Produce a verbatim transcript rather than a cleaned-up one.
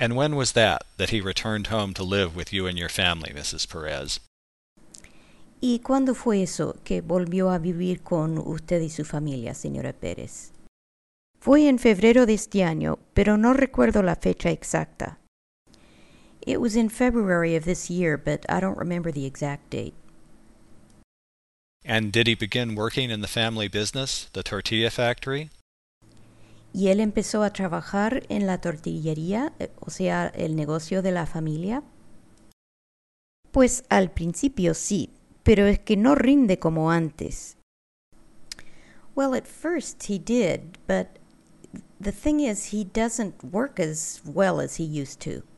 And when was that, that he returned home to live with you and your family, Missus Perez? ¿Y cuándo fue eso que volvió a vivir con usted y su familia, señora Pérez? Fue en febrero de este año, pero no recuerdo la fecha exacta. It was in February of this year, but I don't remember the exact date. And did he begin working in the family business, the tortilla factory? ¿Y él empezó a trabajar en la tortillería, o sea, el negocio de la familia? Pues al principio sí, pero es que no rinde como antes. Well, at first he did, but the thing is he doesn't work as well as he used to.